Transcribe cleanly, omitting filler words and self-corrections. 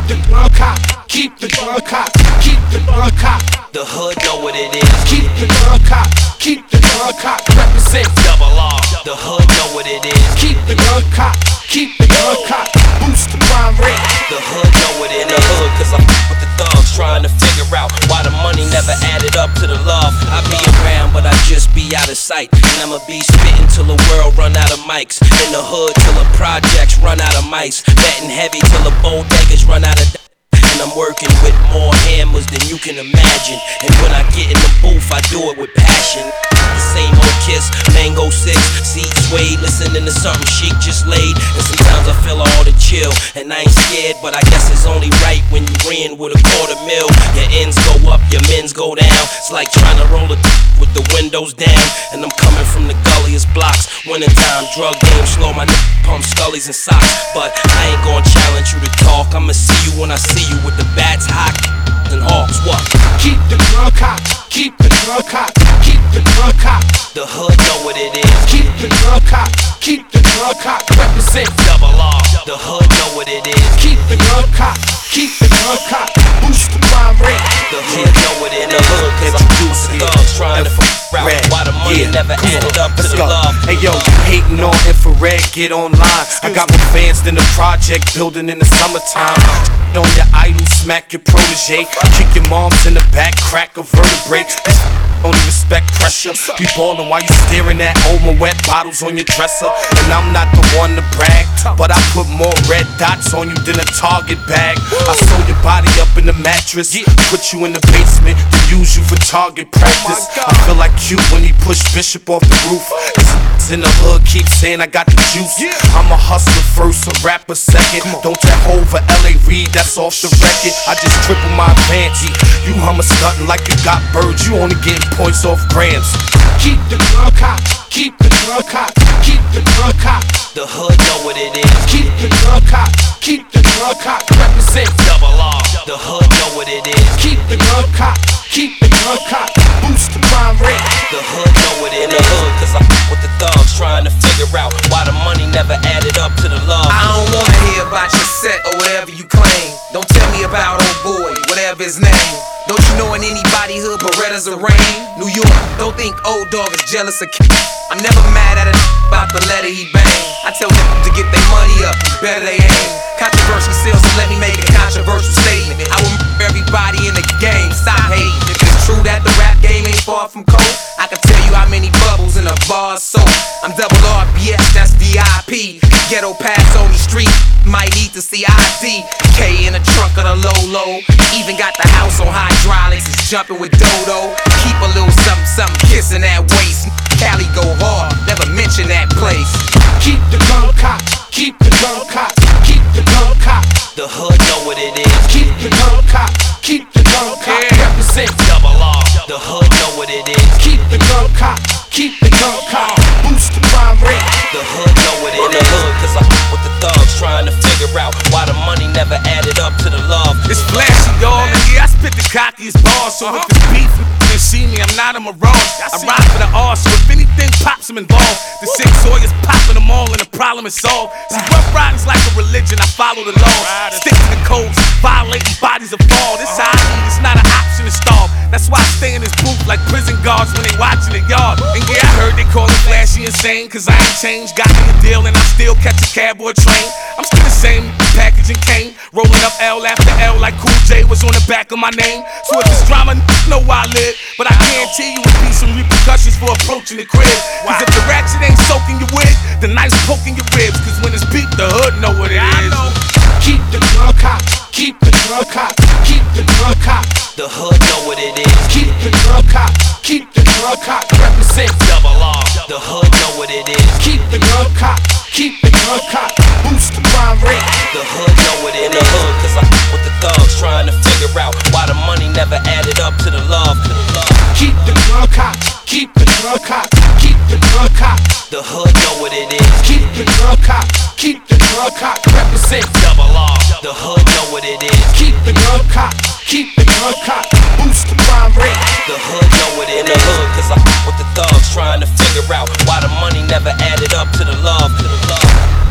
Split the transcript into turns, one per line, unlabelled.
the gun cocked, keep the gun cocked, keep the gun cocked.
The hood know what it is.
Keep the gun cocked, keep the gun cocked. Represent
Double R. The hood know what it is.
Keep the gun cocked, keep the gun cocked. Boost the crime rate.
The hood know what it is. In the hood, cause I with the thugs, trying to figure out why the money never added up to the love. I be around, but I just be out of sight. And I'ma be spitting till the world run out of mics. In the hood till the projects run out of mics. Betting heavy till the bodegas run out of and I'm working with more hammers than you can imagine. And when I get in the booth, I do it with passion. The same old Kiss, Mango 6, seat swayed, listening to something Chic just laid. And sometimes I feel all the chill, and I ain't scared, but I guess it's only right when you in with $250,000. Your ends go up, your men's go down. It's like trying to roll a with the windows down. And I'm coming from the gulliest blocks. Wintertime, drug game slow, my pump scullies and socks. But I ain't gonna challenge you to talk. I'ma see you when I see you with the bats hot and hawks. What?
Keep the gun cocked, keep the gun cocked, keep the gun cocked.
The hood know what it is.
Keep the gun cocked, keep the gun cocked. Represent
Double R. The hood know what it is.
Keep the gun cocked, keep the gun cocked. Boost the crime rate.
The hood know what it is. Cause I'm the thugs trying to figure out why the money never added up to the love.
Hey yo, you hating on infrared, get online. I got more fans than the project building in the summertime. On your idol, smack your protege. Kick your moms in the back, crack a vertebrae. Only respect pressure. You ballin' while you staring at old Moet bottles on your dresser. And I'm not the one to brag, but I put more red dots on you than a Target bag. I sew your body up in the mattress, put you in the basement, then use you for target practice. I feel like Q when he pushed Bishop off the roof. In the hood keep saying I got the juice. I'm a hustler first, a rapper second. Don't tell over LA Reid, that's off the record. I just triple my advance. You hummer stuntin' like you got birds, you only getting points off grams.
Keep the gun cocked, keep the gun cocked, keep the gun cocked.
The hood know what it is.
Keep the gun cocked, keep the gun cocked. Represent
Double R. The hood know what it is.
Keep the gun cocked, keep the gun cocked. Boost the crime rate.
The hood know what it is. In the hood, cause I with the thugs trying to figure out why the money never added up to the love.
I don't wanna hear about your set or whatever you claim. Don't tell me about old boy, whatever his name. Don't you know in anybody hood Berettas are rain? New York, don't think old dog is jealous of kid. I'm never mad at a about the letter he bang. I tell them to get their money up, better they aim. Controversy sells, so let me make a controversial statement. I will murder everybody in the game, stop hating. If it's true that the rap game ain't far from cold, I can tell you how many bubbles in a bar sold. I'm double RBS, that's VIP. Ghetto pass on the street, might need to see ID. K in the trunk of the low. Even got the house on hydraulics, it's jumping with Dodo. Keep a little something kissing that waist. Cali go hard, never mention that place.
Keep the gun cocked, keep the gun cocked, keep the gun cocked.
The hood know what it is.
Keep the gun cocked, keep the gun cocked. Represent
Double R. The hood know what it is.
Keep the gun cocked, keep the gun cocked. Boost the crime rate.
The hood know what it is. In the hood, cause I with the thugs trying to figure out why the money never added up to the love.
It's flashy, y'all, and yeah, I spit the cockiest bars. So if it's beef, you see me, I'm not a mirage. I ride for the R, so if anything pops, I'm involved. The 6 Sawyers popping them all, and the problem is solved. See, rough riding's like a religion, I follow the laws. Stick to the codes, violating bodies of fall. This how I eat, it's not an option to starve. That's why I stay in this booth like prison guards when they watching the yard. And yeah, I heard they call it flashy insane, cause I ain't changed. Got me a deal and I still catch a cab or a train. I'm still the same, packaging cane. Rolling up L after L like Cool J was on the back of my name. So if it's drama, know where I live. But I guarantee you will be some repercussions for approaching the crib. Cause if the ratchet ain't soaking your wig, the knife's poking your ribs. Cause when it's beat, the hood know what it is.
Keep the gun cocked, keep the gun cocked, keep the gun cocked.
The hood know what it is.
Keep the gun cocked, keep the gun cocked. Represent
Double R. The hood know what it is.
Keep the gun cocked, keep the gun cocked. Boost the crime rate.
The hood know what it is. In the hood, cause I with the thugs trying to figure out why the money never added up to the love.
Keep the gun cocked, keep the gun cocked, keep the gun cocked.
The hood know what it is.
Keep the gun cocked, keep the gun cocked. Represent
Double R. The hood know what it is.
Keep the gun cocked, keep the gun cocked. Boost the crime rate.
The hood know what it is. In the hood, cause I with the thugs trying to figure out why the money never added up to the love.